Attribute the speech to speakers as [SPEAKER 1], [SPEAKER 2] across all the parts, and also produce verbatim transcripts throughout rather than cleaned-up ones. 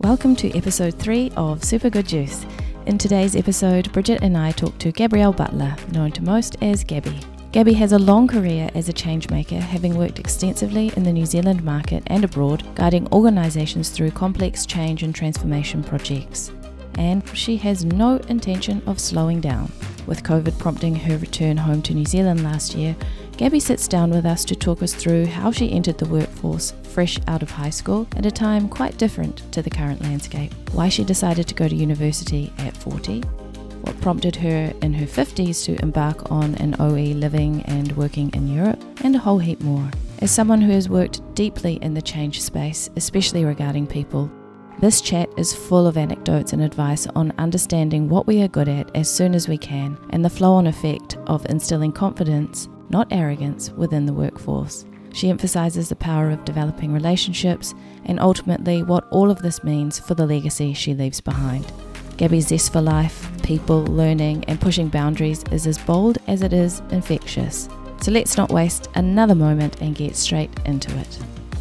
[SPEAKER 1] Welcome to episode three of Super Good Juice. In today's episode, Bridget and I talk to Gabrielle Butler, known to most as Gabby. Gabby has a long career as a changemaker, having worked extensively in the New Zealand market and abroad, guiding organisations through complex change and transformation projects. And she has no intention of slowing down. With COVID prompting her return home to New Zealand last year, Gabby sits down with us to talk us through how she entered the workforce fresh out of high school at a time quite different to the current landscape, why she decided to go to university at forty, what prompted her in her fifties to embark on an O E living and working in Europe, and a whole heap more. As someone who has worked deeply in the change space, especially regarding people, this chat is full of anecdotes and advice on understanding what we are good at as soon as we can, and the flow-on effect of instilling confidence, not arrogance, within the workforce. She emphasises the power of developing relationships and ultimately what all of this means for the legacy she leaves behind. Gabby's zest for life, people, learning and pushing boundaries is as bold as it is infectious. So let's not waste another moment and get straight into it.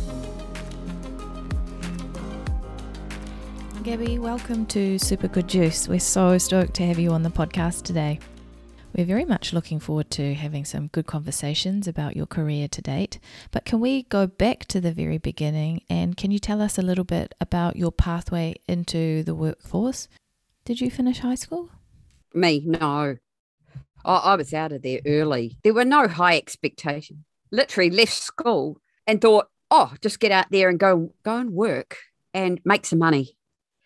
[SPEAKER 1] Gabby, welcome to Super Good Juice. We're so stoked to have you on the podcast today. We're very much looking forward to having some good conversations about your career to date, but can we go back to the very beginning and can you tell us a little bit about your pathway into the workforce? Did you finish high school?
[SPEAKER 2] Me, no. I, I was out of there early. There were no high expectations. Literally left school and thought, oh, just get out there and go, go and work and make some money.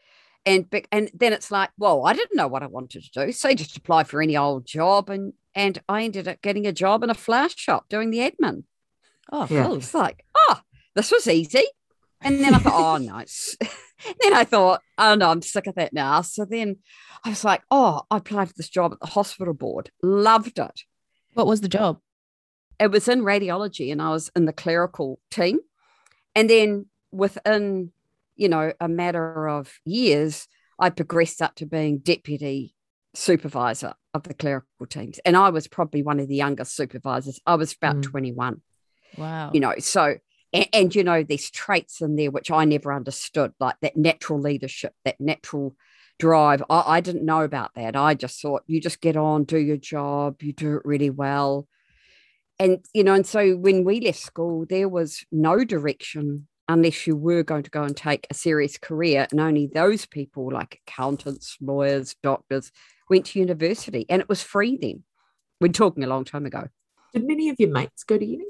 [SPEAKER 2] And and then it's like, well, I didn't know what I wanted to do. So I just applied for any old job. And, and I ended up getting a job in a flower shop doing the admin.
[SPEAKER 1] Oh,
[SPEAKER 2] yeah.
[SPEAKER 1] cool.
[SPEAKER 2] It's like, oh, this was easy. And then I thought, oh, nice. Then I thought, oh, no, I'm sick of that now. So then I was like, oh, I applied for this job at the hospital board. Loved it.
[SPEAKER 1] What was the job?
[SPEAKER 2] It was in radiology and I was in the clerical team. And then within you know, a matter of years, I progressed up to being deputy supervisor of the clerical teams. And I was probably one of the youngest supervisors. I was about mm. twenty-one.
[SPEAKER 1] Wow.
[SPEAKER 2] You know, so, and, and, you know, there's traits in there which I never understood, like that natural leadership, that natural drive. I, I didn't know about that. I just thought you just get on, do your job, you do it really well. And, you know, and so when we left school, there was no direction unless you were going to go and take a serious career. And only those people like accountants, lawyers, doctors went to university and it was free then. We're talking a long time ago.
[SPEAKER 3] Did many of your mates go to uni?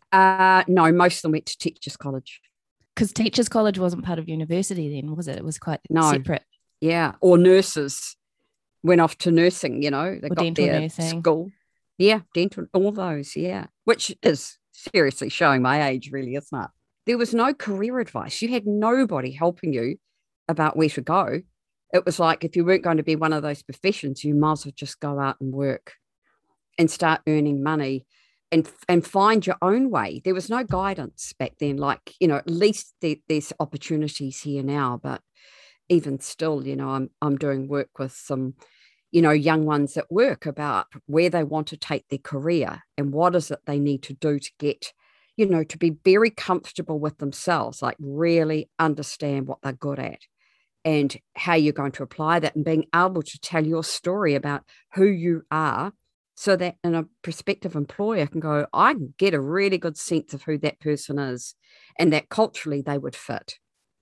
[SPEAKER 2] Uh, no, most of them went to Teachers College.
[SPEAKER 1] Because Teachers College wasn't part of university then, was it? It was quite
[SPEAKER 2] no.
[SPEAKER 1] separate.
[SPEAKER 2] Yeah, or nurses went off to nursing, you know. They
[SPEAKER 1] or
[SPEAKER 2] got
[SPEAKER 1] dental
[SPEAKER 2] their
[SPEAKER 1] nursing.
[SPEAKER 2] School. Yeah, dental, all those, yeah. Which is seriously showing my age really, isn't it? There was no career advice. You had nobody helping you about where to go. It was like if you weren't going to be one of those professions, you might as well just go out and work and start earning money and, and find your own way. There was no guidance back then. Like, you know, at least there, there's opportunities here now, but even still, you know, I'm I'm doing work with some, you know, young ones at work about where they want to take their career and what is it they need to do to get, you know, to be very comfortable with themselves, like really understand what they're good at and how you're going to apply that and being able to tell your story about who you are so that in a prospective employer can go, I can get a really good sense of who that person is and that culturally they would fit.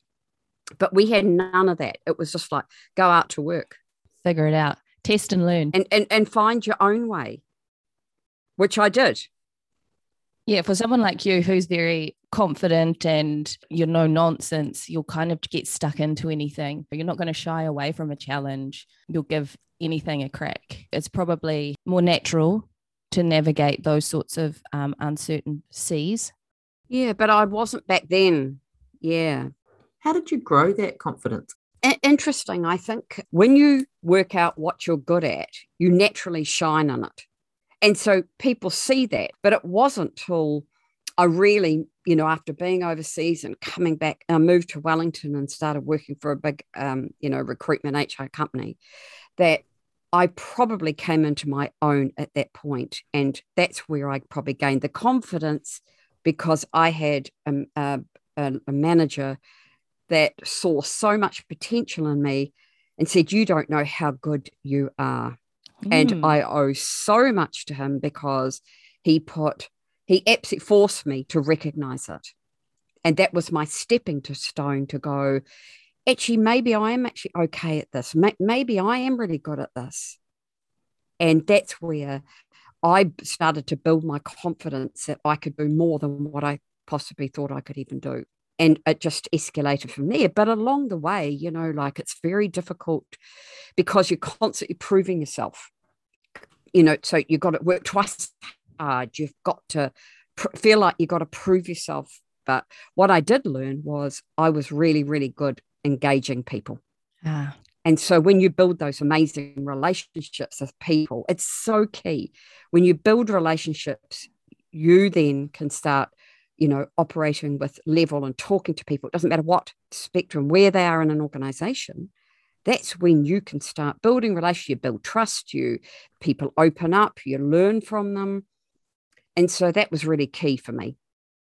[SPEAKER 2] But we had none of that. It was just like, go out to work.
[SPEAKER 1] Figure it out. Test and learn.
[SPEAKER 2] And, and, and find your own way, which I did.
[SPEAKER 1] Yeah, for someone like you who's very confident and you're no nonsense, you'll kind of get stuck into anything. You're not going to shy away from a challenge. You'll give anything a crack. It's probably more natural to navigate those sorts of um, uncertain seas.
[SPEAKER 2] Yeah, but I wasn't back then. Yeah.
[SPEAKER 3] How did you grow that confidence?
[SPEAKER 2] Interesting. I think when you work out what you're good at, you naturally shine in it. And so people see that, but it wasn't till I really, you know, after being overseas and coming back, I moved to Wellington and started working for a big, um, you know, recruitment H R company, that I probably came into my own at that point. And that's where I probably gained the confidence because I had a, a, a manager that saw so much potential in me and said, you don't know how good you are. Mm. And I owe so much to him because he put, he absolutely forced me to recognize it. And that was my stepping to stone to go, actually, maybe I am actually okay at this. Maybe I am really good at this. And that's where I started to build my confidence that I could do more than what I possibly thought I could even do. And it just escalated from there. But along the way, you know, like it's very difficult because you're constantly proving yourself. You know, so you've got to work twice hard. You've got to pr- feel like you've got to prove yourself. But what I did learn was I was really, really good engaging people.
[SPEAKER 1] Ah.
[SPEAKER 2] And so when you build those amazing relationships with people, it's so key. When you build relationships, you then can start, you know, operating with level and talking to people. It doesn't matter what spectrum, where they are in an organization. That's when you can start building relationships, you build trust, you people open up, you learn from them. And so that was really key for me.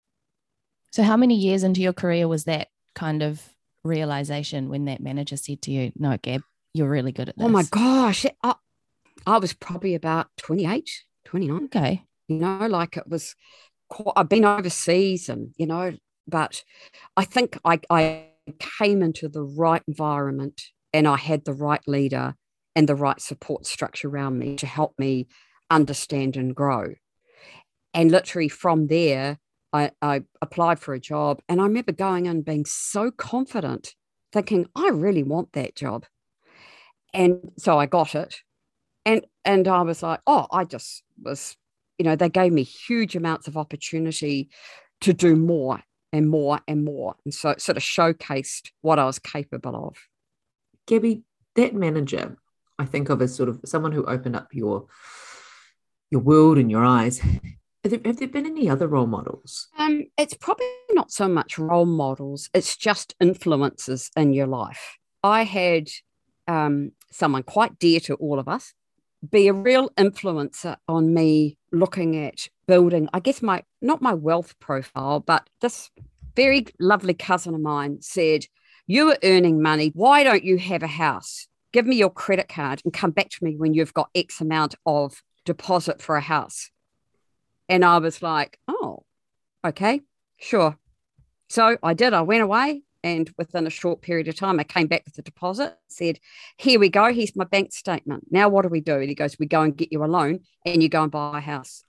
[SPEAKER 1] So how many years into your career was that kind of realization when that manager said to you, no, Gab, you're really good at this?
[SPEAKER 2] Oh my gosh. I, I was probably about twenty-eight, twenty-nine.
[SPEAKER 1] Okay.
[SPEAKER 2] You know, like it was, I've been overseas and, you know, but I think I, I came into the right environment and I had the right leader and the right support structure around me to help me understand and grow. And literally from there, I, I applied for a job and I remember going in being so confident, thinking, I really want that job. And so I got it. And, and I was like, oh, I just was, you know, they gave me huge amounts of opportunity to do more and more and more. And so it sort of showcased what I was capable of.
[SPEAKER 3] Gabby, that manager, I think of as sort of someone who opened up your, your world and your eyes. Have there, have there been any other role models?
[SPEAKER 2] Um, it's probably not so much role models. It's just influences in your life. I had um, someone quite dear to all of us be a real influencer on me looking at building, I guess, my not my wealth profile, but this very lovely cousin of mine said, you are earning money. Why don't you have a house? Give me your credit card and come back to me when you've got X amount of deposit for a house. And I was like, oh, okay, sure. So I did. I went away. And within a short period of time, I came back with the deposit, said, here we go. Here's my bank statement. Now what do we do? And he goes, we go and get you a loan and you go and buy a house.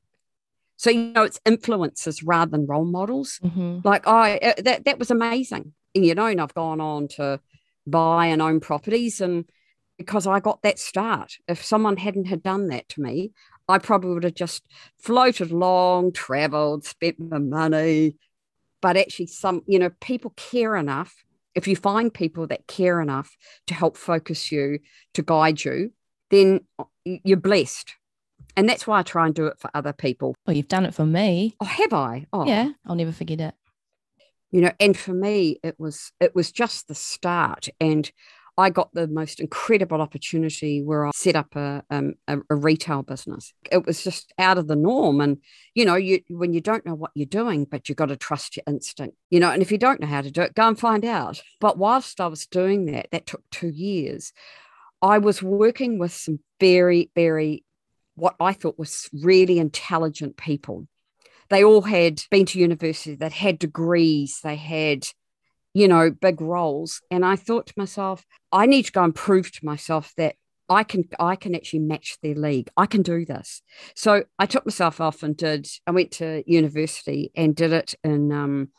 [SPEAKER 2] So, you know, it's influences rather than role models.
[SPEAKER 1] Mm-hmm.
[SPEAKER 2] Like, I that, that was amazing. And, you know, and I've gone on to buy and own properties. And because I got that start, if someone hadn't had done that to me, I probably would have just floated along, traveled, spent the money. But actually some, you know, people care enough. If you find people that care enough to help focus you, to guide you, then you're blessed. And that's why I try and do it for other people.
[SPEAKER 1] Well, you've done it for me.
[SPEAKER 2] Oh, have I? Oh.
[SPEAKER 1] Yeah, I'll never forget it.
[SPEAKER 2] You know, and for me, it was it was just the start. And I got the most incredible opportunity where I set up a, um, a, a retail business. It was just out of the norm. And, you know, you when you don't know what you're doing, but you've got to trust your instinct, you know, and if you don't know how to do it, go and find out. But whilst I was doing that, that took two years, I was working with some very, very, what I thought was really intelligent people. They all had been to university, they'd had degrees, they had, you know, big roles. And I thought to myself, I need to go and prove to myself that I can I can actually match their league. I can do this. So I took myself off and did, I went to university and did it in, um,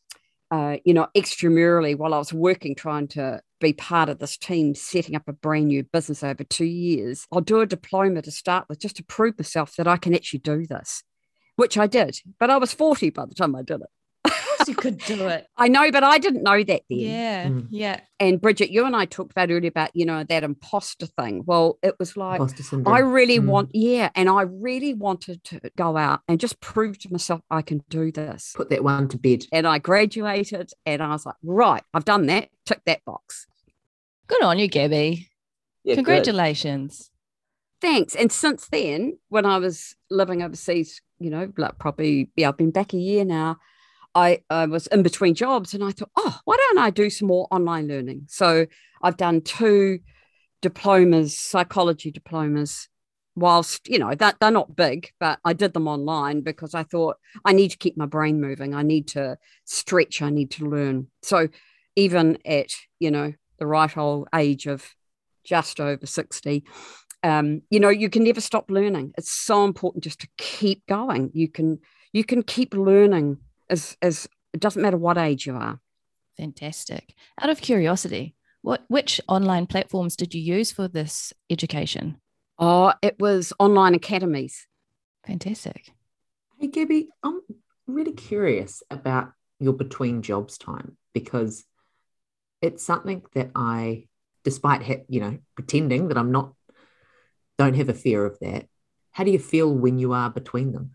[SPEAKER 2] uh, you know, extramurally while I was working, trying to be part of this team, setting up a brand new business over two years. I'll do a diploma to start with just to prove myself that I can actually do this, which I did. But I was forty by the time I did it.
[SPEAKER 1] You could do it.
[SPEAKER 2] I know, but I didn't know that then.
[SPEAKER 1] Yeah, mm. yeah.
[SPEAKER 2] And Bridget, you and I talked about earlier about, you know, that imposter thing. Well, it was like, I really mm. want, yeah, and I really wanted to go out and just prove to myself I can do this.
[SPEAKER 3] Put that one to bed.
[SPEAKER 2] And I graduated and I was like, right, I've done that. Tick that box.
[SPEAKER 1] Good on you, Gabby.
[SPEAKER 3] Yeah,
[SPEAKER 1] congratulations.
[SPEAKER 2] Good. Thanks. And since then, when I was living overseas, you know, like probably, yeah, I've been back a year now, I, I was in between jobs and I thought, oh, why don't I do some more online learning? So I've done two diplomas, psychology diplomas, whilst, you know, that they're not big, but I did them online because I thought I need to keep my brain moving. I need to stretch. I need to learn. So even at, you know, the right old age of just over sixty, um, you know, you can never stop learning. It's so important just to keep going. You can, you can keep learning as, as it doesn't matter what age you are.
[SPEAKER 1] Fantastic. Out of curiosity, what which online platforms did you use for this education?
[SPEAKER 2] Oh, it was online academies.
[SPEAKER 1] Fantastic.
[SPEAKER 3] Hey, Gabby, I'm really curious about your between jobs time, because it's something that I, despite, ha- you know, pretending that I'm not, don't have a fear of that. How do you feel when you are between them?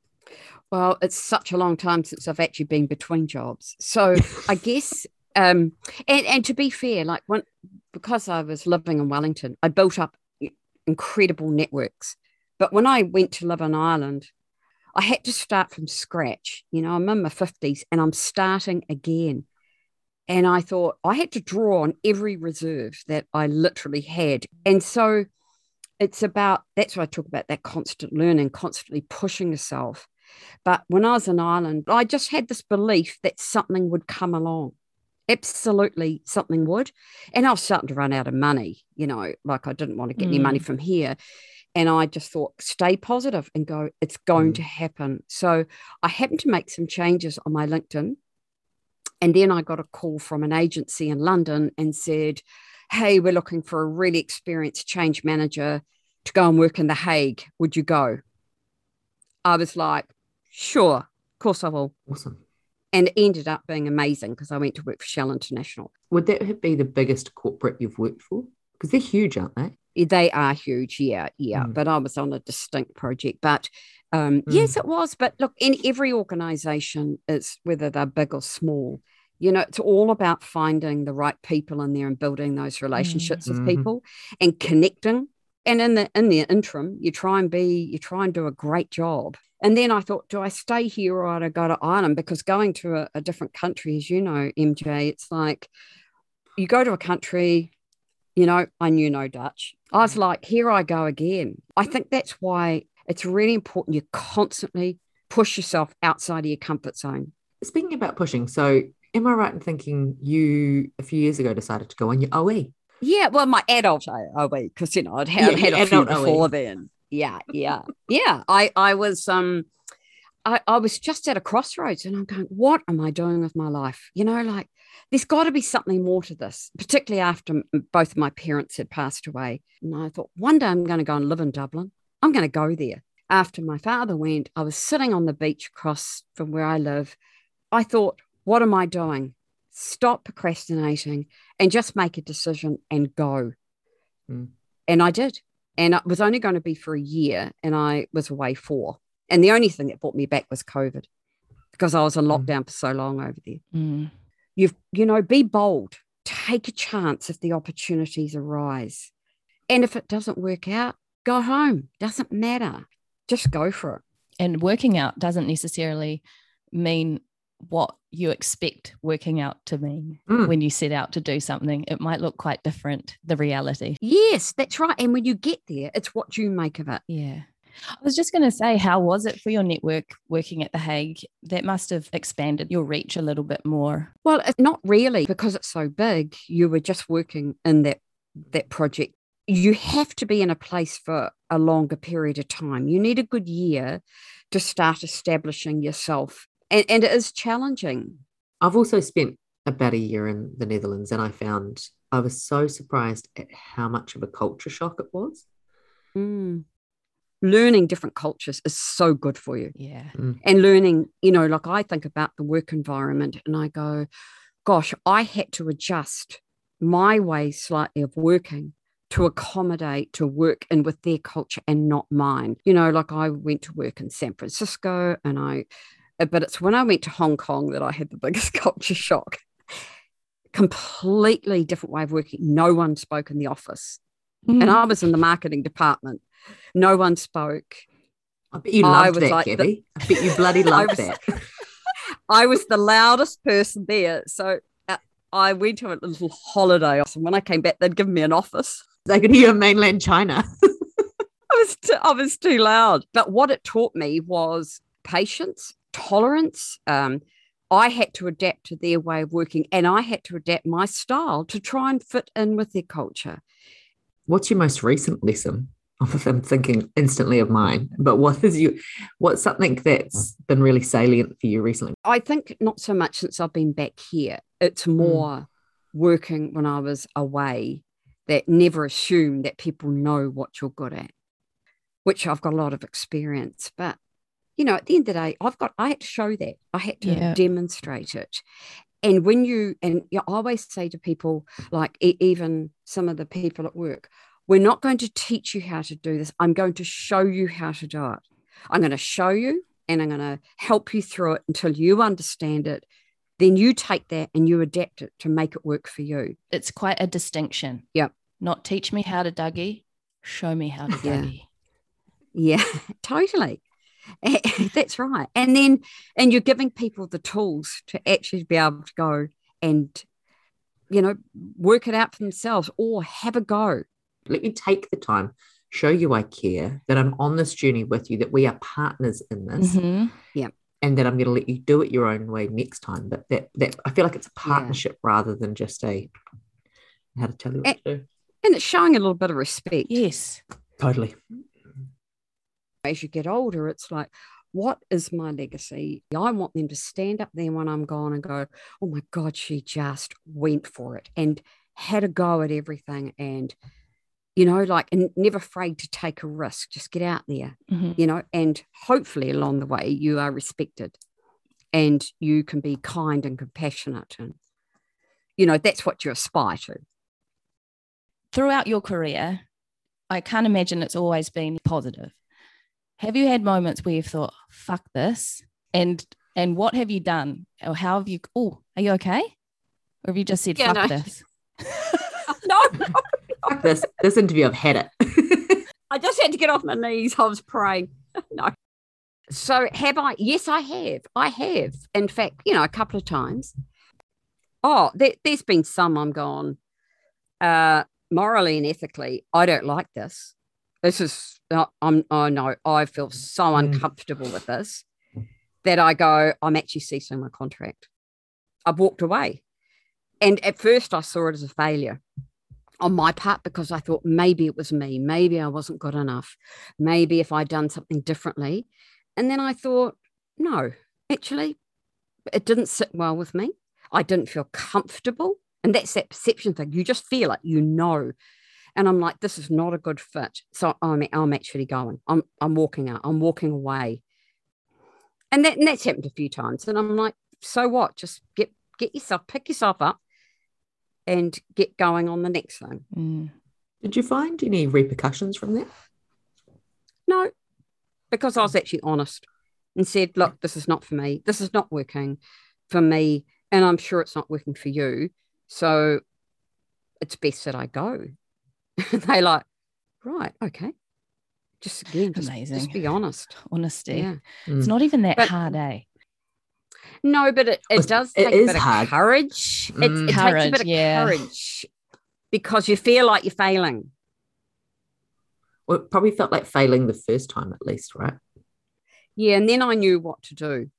[SPEAKER 2] Well, it's such a long time since I've actually been between jobs. So I guess, um, and, and to be fair, like when, because I was living in Wellington, I built up incredible networks. But when I went to live in Ireland, I had to start from scratch. You know, I'm in my fifties and I'm starting again. And I thought I had to draw on every reserve that I literally had. And so it's about, that's what I talk about, that constant learning, constantly pushing yourself. But when I was in Ireland, I just had this belief that something would come along. Absolutely something would. And I was starting to run out of money, you know, like I didn't want to get mm. any money from here. And I just thought, stay positive and go, it's going mm. to happen. So I happened to make some changes on my LinkedIn. And then I got a call from an agency in London and said, hey, we're looking for a really experienced change manager to go and work in The Hague. Would you go? I was like, sure, of course I will.
[SPEAKER 3] Awesome.
[SPEAKER 2] And it ended up being amazing because I went to work for Shell International.
[SPEAKER 3] Would that be the biggest corporate you've worked for? Because they're huge, aren't they?
[SPEAKER 2] They are huge, yeah, yeah. Mm. But I was on a distinct project. But um, mm. yes, it was. But look, in every organisation, is whether they're big or small, you know, it's all about finding the right people in there and building those relationships mm. with mm-hmm. people and connecting. And in the in the interim, you try and be, you try and do a great job. And then I thought, do I stay here or do I go to Ireland? Because going to a, a different country, as you know, M J, it's like you go to a country, you know, I knew no Dutch. I was like, here I go again. I think that's why it's really important you constantly push yourself outside of your comfort zone.
[SPEAKER 3] Speaking about pushing, so am I right in thinking you, a few years ago, decided to go on your O E?
[SPEAKER 2] Yeah, well, my adult O E, because, you know, I'd had, yeah, had a few before O E. Then. Yeah, yeah, yeah. I, I was um, I, I was just at a crossroads, and I'm going, what am I doing with my life? You know, like there's got to be something more to this, particularly after both of my parents had passed away. And I thought, one day I'm going to go and live in Dublin. I'm going to go there. After my father went, I was sitting on the beach across from where I live. I thought, what am I doing? Stop procrastinating and just make a decision and go. Mm. And I did. And it was only going to be for a year, and I was away four. And the only thing that brought me back was COVID, because I was in lockdown mm. for so long over there.
[SPEAKER 1] Mm.
[SPEAKER 2] You've, you know, be bold. Take a chance if the opportunities arise. And if it doesn't work out, go home. Doesn't matter. Just go for it.
[SPEAKER 1] And working out doesn't necessarily mean what you expect working out to mean mm. when you set out to do something. It might look quite different, the reality.
[SPEAKER 2] Yes, that's right. And when you get there, it's what you make of it.
[SPEAKER 1] Yeah. I was just going to say, how was it for your network working at The Hague? That must have expanded your reach a little bit more.
[SPEAKER 2] Well, not really, because it's so big. You were just working in that that project. You have to be in a place for a longer period of time. You need a good year to start establishing yourself. And, and it is challenging.
[SPEAKER 3] I've also spent about a year in the Netherlands, and I found I was so surprised at how much of a culture shock it was.
[SPEAKER 2] Mm. Learning different cultures is so good for you.
[SPEAKER 1] Yeah.
[SPEAKER 3] Mm.
[SPEAKER 2] And learning, you know, like I think about the work environment and I go, gosh, I had to adjust my way slightly of working to accommodate, to work in with their culture and not mine. You know, like I went to work in San Francisco and I, but it's when I went to Hong Kong that I had the biggest culture shock. Completely different way of working. No one spoke in the office. Mm. And I was in the marketing department. No one spoke.
[SPEAKER 3] I bet you loved that, like Gabby. The, I bet you bloody loved
[SPEAKER 2] was,
[SPEAKER 3] that.
[SPEAKER 2] I was the loudest person there. So uh, I went to a little holiday. And when I came back, they'd given me an office.
[SPEAKER 3] They could hear mainland China.
[SPEAKER 2] I was, too, I was too loud. But what it taught me was patience, tolerance. Um, I had to adapt to their way of working, and I had to adapt my style to try and fit in with their culture.
[SPEAKER 3] What's your most recent lesson? I'm thinking instantly of mine, but what is you? What's something that's been really salient for you recently?
[SPEAKER 2] I think not so much since I've been back here. It's more mm. working when I was away, that never assume that people know what you're good at, which I've got a lot of experience. But, you know, at the end of the day, I've got, I had to show that. I had to yeah. demonstrate it. And when you, and you know, I always say to people, like even some of the people at work, we're not going to teach you how to do this. I'm going to show you how to do it. I'm going to show you and I'm going to help you through it until you understand it. Then you take that and you adapt it to make it work for you.
[SPEAKER 1] It's quite a distinction.
[SPEAKER 2] Yep.
[SPEAKER 1] Not teach me how to Dougie, show me how to Dougie.
[SPEAKER 2] Yeah, yeah, totally. That's right. And then, and you're giving people the tools to actually be able to go and, you know, work it out for themselves or have a go.
[SPEAKER 3] Let me take the time, show you I care, that I'm on this journey with you, that we are partners in this.
[SPEAKER 2] Mm-hmm. Yeah.
[SPEAKER 3] And that I'm going to let you do it your own way next time. But that, that I feel like it's a partnership yeah. rather than just a, how to tell you what
[SPEAKER 2] and,
[SPEAKER 3] to do.
[SPEAKER 2] And it's showing a little bit of respect.
[SPEAKER 1] Yes.
[SPEAKER 3] Totally.
[SPEAKER 2] As you get older, it's like, what is my legacy? I want them to stand up there when I'm gone and go, oh my God, she just went for it and had a go at everything. And, you know, like, and never afraid to take a risk, just get out there, mm-hmm. you know, and hopefully along the way you are respected and you can be kind and compassionate. And, you know, that's what you aspire to.
[SPEAKER 1] Throughout your career, I can't imagine it's always been positive. Have you had moments where you've thought, fuck this? And and what have you done? Or how have you, oh, are you okay? Or have you just said,
[SPEAKER 2] yeah,
[SPEAKER 1] fuck
[SPEAKER 2] no.
[SPEAKER 1] this?
[SPEAKER 2] no, no.
[SPEAKER 3] Fuck this. This interview, I've had it.
[SPEAKER 2] I just had to get off my knees. I was praying. No. So have I? Yes, I have. I have. In fact, you know, a couple of times. Oh, there, there's been some I'm gone, uh, morally and ethically, I don't like this. This is, uh, I'm, oh no, I feel so mm. uncomfortable with this that I go, I'm actually ceasing my contract. I've walked away. And at first I saw it as a failure on my part because I thought maybe it was me. Maybe I wasn't good enough. Maybe if I'd done something differently. And then I thought, no, actually, it didn't sit well with me. I didn't feel comfortable. And that's that perception thing. You just feel it, you know. And I'm like, this is not a good fit. So I'm, I'm actually going. I'm, I'm walking out. I'm walking away. And, that, and that's happened a few times. And I'm like, so what? Just get get yourself, pick yourself up and get going on the next thing.
[SPEAKER 1] Mm.
[SPEAKER 3] Did you find any repercussions from that?
[SPEAKER 2] No, because I was actually honest and said, look, this is not for me. This is not working for me. And I'm sure it's not working for you. So it's best that I go. And they like, right, okay. Just again, just,
[SPEAKER 1] amazing.
[SPEAKER 2] Just be honest.
[SPEAKER 1] Honesty.
[SPEAKER 2] Yeah.
[SPEAKER 1] Mm. It's not even that
[SPEAKER 2] but,
[SPEAKER 1] hard, eh?
[SPEAKER 2] No, but it, it does
[SPEAKER 3] it
[SPEAKER 2] take a bit
[SPEAKER 3] hard.
[SPEAKER 2] of courage.
[SPEAKER 3] Mm.
[SPEAKER 2] It, it
[SPEAKER 1] courage,
[SPEAKER 2] takes a bit of
[SPEAKER 1] yeah.
[SPEAKER 2] courage because you feel like you're failing.
[SPEAKER 3] Well, it probably felt like failing the first time at least, right?
[SPEAKER 2] Yeah, and then I knew what to do.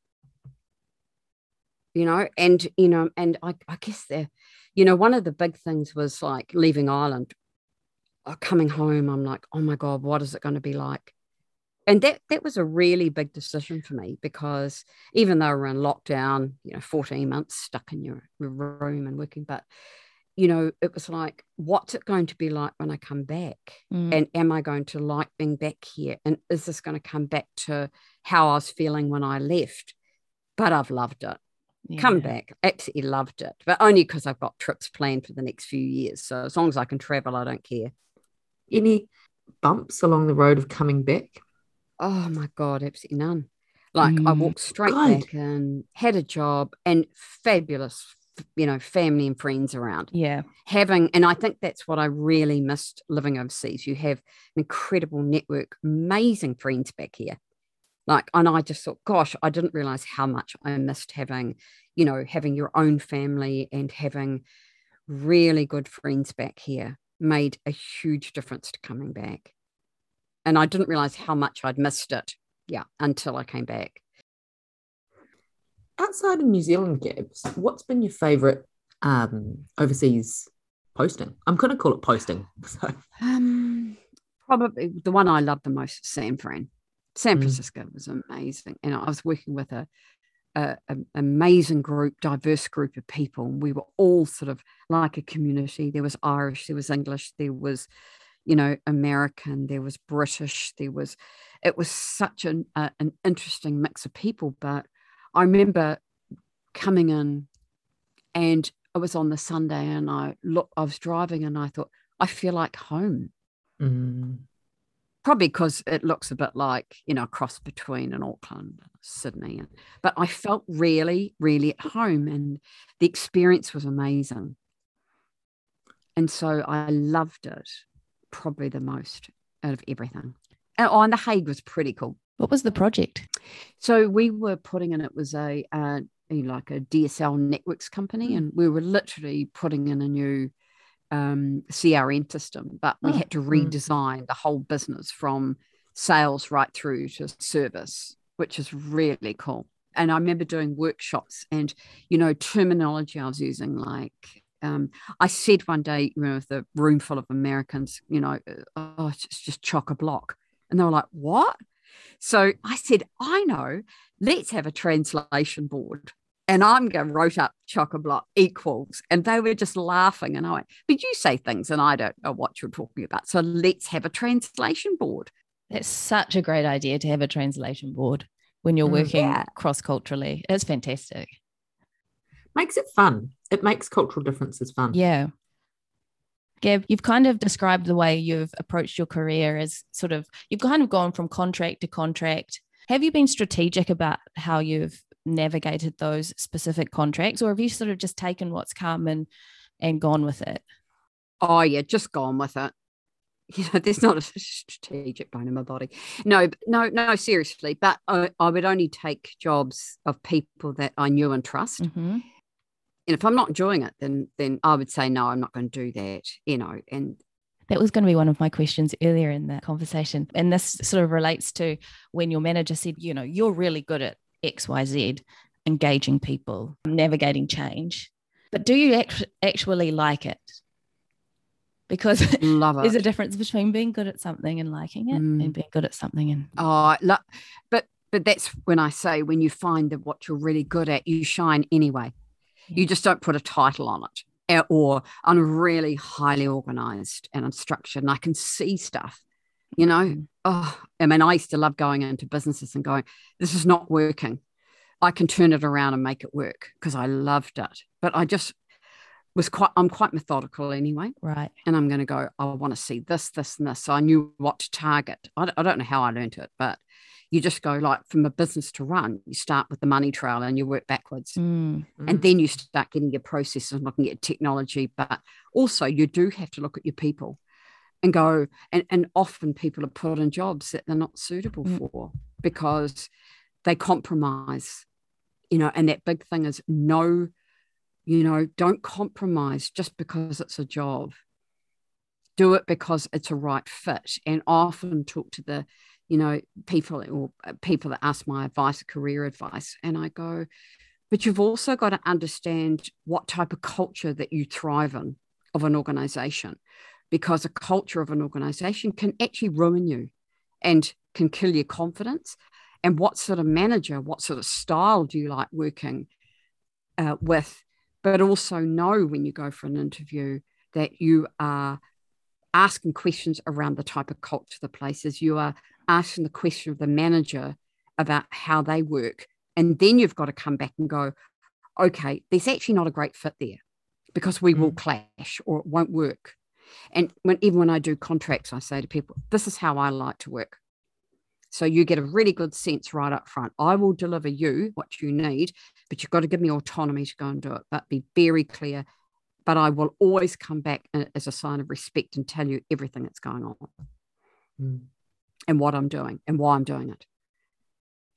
[SPEAKER 2] You know, and, you know, and I, I guess the, you know, one of the big things was like leaving Ireland, oh, coming home. I'm like, oh my God, what is it going to be like? And that that was a really big decision for me because even though we're in lockdown, you know, fourteen months stuck in your room and working, but, you know, it was like, what's it going to be like when I come back?
[SPEAKER 1] Mm.
[SPEAKER 2] And am I going to like being back here? And is this going to come back to how I was feeling when I left? But I've loved it. Yeah. Come back. Absolutely loved it. But only because I've got trips planned for the next few years. So as long as I can travel, I don't care.
[SPEAKER 3] Any bumps along the road of coming back?
[SPEAKER 2] Oh my God, absolutely none. Like mm, I walked straight
[SPEAKER 3] God.
[SPEAKER 2] back and had a job and fabulous, you know, family and friends around.
[SPEAKER 1] Yeah.
[SPEAKER 2] Having, and I think that's what I really missed living overseas. You have an incredible network, amazing friends back here. Like, and I just thought, gosh, I didn't realize how much I missed having, you know, having your own family and having really good friends back here made a huge difference to coming back. And I didn't realize how much I'd missed it. Yeah, until I came back.
[SPEAKER 3] Outside of New Zealand, Gabs, what's been your favourite um, overseas posting? I'm going to call it posting. So.
[SPEAKER 2] Um, probably the one I loved the most is San Fran. San
[SPEAKER 3] Mm.
[SPEAKER 2] Francisco was amazing. And I was working with a, a, a amazing group, diverse group of people. We were all sort of like a community. There was Irish, there was English, there was, you know, American, there was British, there was, it was such an, a, an interesting mix of people. But I remember coming in and it was on the Sunday and I look, I was driving and I thought, I feel like home.
[SPEAKER 3] Mm.
[SPEAKER 2] Probably because it looks a bit like, you know, a cross between an Auckland and Sydney. But I felt really, really at home and the experience was amazing. And so I loved it probably the most out of everything. And, oh, and The Hague was pretty cool.
[SPEAKER 1] What was the project?
[SPEAKER 2] So we were putting in, it was a, uh, a like a D S L networks company,
[SPEAKER 3] Mm.
[SPEAKER 2] and we were literally putting in a new um, C R M system, but we
[SPEAKER 3] Oh,
[SPEAKER 2] had to
[SPEAKER 3] mm.
[SPEAKER 2] redesign the whole business from sales right through to service, which is really cool. And I remember doing workshops and, you know, terminology I was using, like, um, I said one day, you know, with a room full of Americans, you know, oh, it's just chock-a-block. And they were like, what? So I said, I know, let's have a translation board. And I'm going, wrote up chock-a-block equals. And they were just laughing. And I went, but you say things and I don't know what you're talking about. So let's have a translation board.
[SPEAKER 1] That's such a great idea to have a translation board when you're
[SPEAKER 3] Mm.
[SPEAKER 1] working
[SPEAKER 2] Yeah.
[SPEAKER 1] cross-culturally. It's fantastic.
[SPEAKER 3] Makes it fun. It makes cultural differences fun.
[SPEAKER 1] Yeah. Gab, you've kind of described the way you've approached your career as sort of, you've kind of gone from contract to contract. Have you been strategic about how you've navigated those specific contracts, or have you sort of just taken what's come and, and gone with it?
[SPEAKER 2] Oh, yeah, just gone with it. You know, there's not a strategic bone in my body. No, no, no, seriously. But I, I would only take jobs of people that I knew and trust.
[SPEAKER 1] Mm-hmm.
[SPEAKER 2] And if I'm not enjoying it, then then I would say, no, I'm not going to do that, you know. And
[SPEAKER 1] that was going to be one of my questions earlier in the conversation. And this sort of relates to when your manager said, you know, you're really good at X, Y, Z, engaging people, navigating change. But do you act- actually like it? Because
[SPEAKER 2] love it.
[SPEAKER 1] There's a difference between being good at something and liking it
[SPEAKER 2] Mm.
[SPEAKER 1] and being good at something. And
[SPEAKER 2] Oh, lo- but but that's when I say, when you find that what you're really good at, you shine anyway.
[SPEAKER 1] Yeah.
[SPEAKER 2] You just don't put a title on it. Uh, Or I'm really highly organized and I'm structured and I can see stuff, you know.
[SPEAKER 1] Mm.
[SPEAKER 2] Oh, I mean, I used to love going into businesses and going, this is not working. I can turn it around and make it work, because I loved it. But I just was quite, I'm quite methodical anyway.
[SPEAKER 1] Right.
[SPEAKER 2] And I'm going to go, I want to see this, this, and this. So I knew what to target. I don't, I don't know how I learned it, but you just go, like, from a business to run, you start with the money trail and you work backwards.
[SPEAKER 1] Mm.
[SPEAKER 2] And then you start getting your processes and looking at technology. But also you do have to look at your people and go, and, and often people are put in jobs that they're not suitable
[SPEAKER 1] Mm.
[SPEAKER 2] for because they compromise, you know. And that big thing is, no, you know, don't compromise just because it's a job. Do it because it's a right fit. And often talk to the, you know, people or people that ask my advice, career advice. And I go, but you've also got to understand what type of culture that you thrive in of an organization, because a culture of an organization can actually ruin you and can kill your confidence. And what sort of manager, what sort of style do you like working uh, with? But also know when you go for an interview that you are asking questions around the type of culture the place is. You are asking the question of the manager about how they work. And then you've got to come back and go, okay, there's actually not a great fit there because we mm. will clash or it won't work. And when, even when I do contracts, I say to people, this is how I like to work. So you get a really good sense right up front. I will deliver you what you need, but you've got to give me autonomy to go and do it, but be very clear. But I will always come back as a sign of respect and tell you everything that's going on mm. and what I'm doing and why I'm doing it.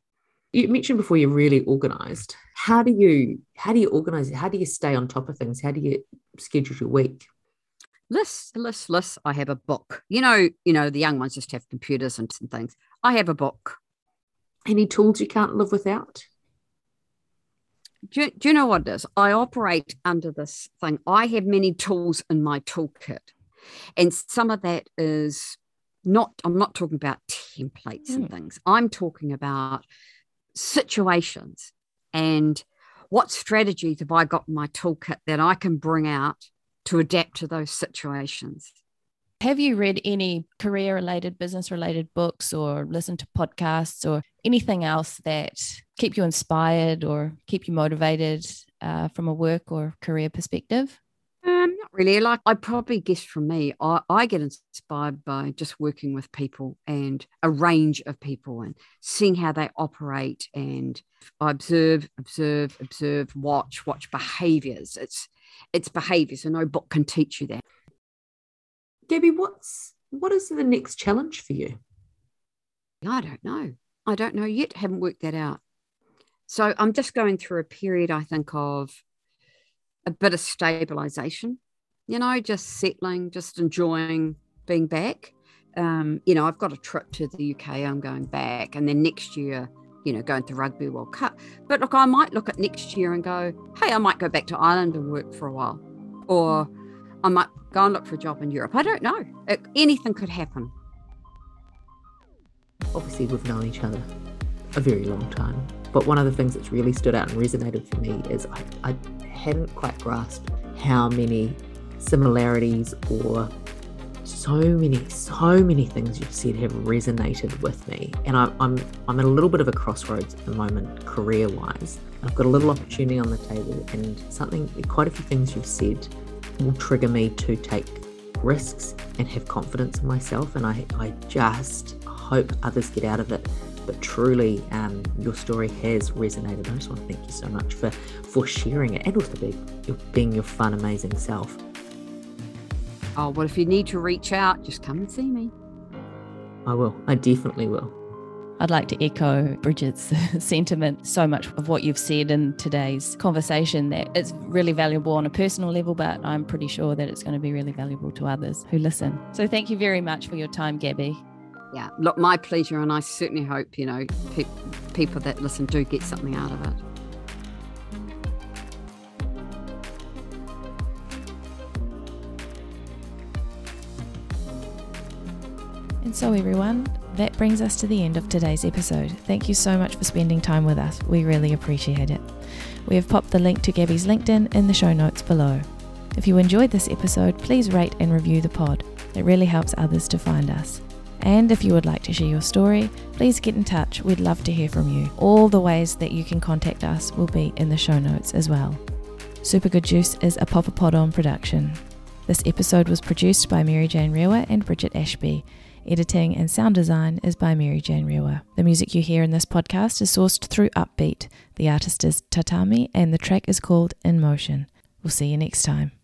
[SPEAKER 3] You mentioned before you're really organised. How do you how do you organise it? How do you stay on top of things? How do you schedule your week?
[SPEAKER 2] Lists, lists, lists. I have a book. You know, you know, the young ones just have computers and things. I have a book.
[SPEAKER 3] Any tools you can't live without?
[SPEAKER 2] Do you, do you know what it is? I operate under this thing. I have many tools in my toolkit. And some of that is not, I'm not talking about templates mm. and things. I'm talking about situations and what strategies have I got in my toolkit that I can bring out to adapt to those situations.
[SPEAKER 1] Have you read any career-related, business-related books or listened to podcasts or anything else that keep you inspired or keep you motivated uh, from a work or career perspective?
[SPEAKER 2] Um, not really. Like I probably guess from me, I, I get inspired by just working with people and a range of people and seeing how they operate. And I observe, observe, observe, watch, watch behaviors. It's it's behaviors, and no book can teach you that.
[SPEAKER 3] Gabby, what's what is the next challenge for you?
[SPEAKER 2] I don't know. I don't know yet. Haven't worked that out. So I'm just going through a period, I think, of a bit of stabilization, you know, just settling, just enjoying being back. Um, you know, I've got a trip to the U K, I'm going back. And then next year, you know, going to Rugby World Cup. But look, I might look at next year and go, hey, I might go back to Ireland and work for a while. Or I might go and look for a job in Europe. I don't know. It, anything could happen.
[SPEAKER 3] Obviously, we've known each other a very long time. But one of the things that's really stood out and resonated for me is I, I hadn't quite grasped how many similarities or so many, so many things you've said have resonated with me. And I, I'm I'm at a little bit of a crossroads at the moment, career-wise. I've got a little opportunity on the table, and something, quite a few things you've said will trigger me to take risks and have confidence in myself. And I, I just hope others get out of it. But truly, um, your story has resonated. I just want to thank you so much for, for sharing it, and also being, being your fun, amazing self.
[SPEAKER 2] Oh, well, if you need to reach out, just come and see me.
[SPEAKER 3] I will. I definitely will.
[SPEAKER 1] I'd like to echo Bridget's sentiment. So much of what you've said in today's conversation that it's really valuable on a personal level, but I'm pretty sure that it's going to be really valuable to others who listen. So thank you very much for your time, Gabby.
[SPEAKER 2] Yeah, look, my pleasure, and I certainly hope, you know, pe- people that listen do get something out of it.
[SPEAKER 1] And so everyone, that brings us to the end of today's episode. Thank you so much for spending time with us. We really appreciate it. We have popped the link to Gabby's LinkedIn in the show notes below. If you enjoyed this episode, please rate and review the pod. It really helps others to find us. And if you would like to share your story, please get in touch. We'd love to hear from you. All the ways that you can contact us will be in the show notes as well. Super Good Juice is a Papa Pod On production. This episode was produced by Mary Jane Rewa and Bridget Ashby. Editing and sound design is by Mary Jane Rewa. The music you hear in this podcast is sourced through Upbeat. The artist is Tatami and the track is called In Motion. We'll see you next time.